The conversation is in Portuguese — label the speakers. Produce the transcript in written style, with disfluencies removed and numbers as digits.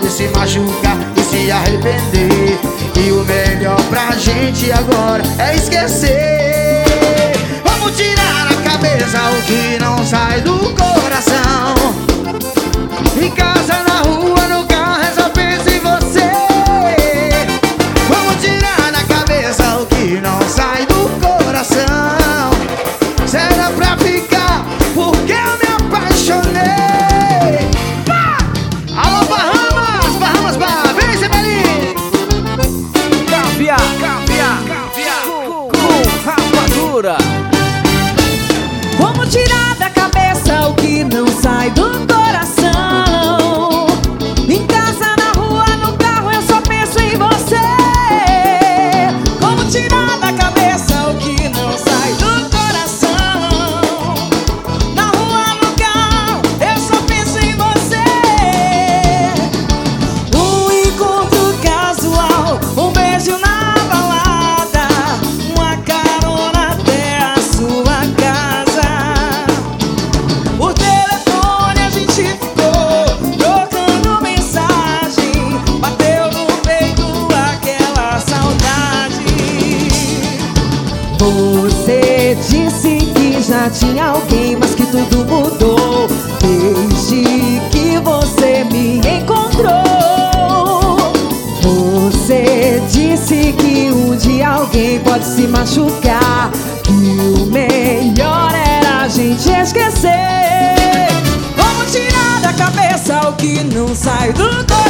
Speaker 1: pode se machucar e se arrepender. E o melhor pra gente agora é esquecer. Vamos tirar a cabeça o que não sai do coração. Em casa, na rua, no carro, eu só penso em você. Vamos tirar da cabeça o que não sai do coração. Será pra ficar porque eu me apaixonei. Alô, Bahamas, Bahamas Bar, vem, Sebelinho.
Speaker 2: Caviar com rapadura.
Speaker 3: Vamos tirar da cabeça o que não sai do coração. Em casa, na rua, no carro, eu só penso em você. Vamos tirar da cabeça o que não sai do coração. Na rua, no carro, eu só penso em você. Um encontro casual, um beijo na balada, uma carona até a sua casa. Por telefone a gente ficou trocando mensagem, bateu no peito aquela saudade. Você disse que já tinha alguém, mas que tudo mudou desde que você me encontrou. Você disse que um dia alguém pode se machucar, que o melhor era a gente esquecer. Vamos tirar da cabeça o que não sai do coração.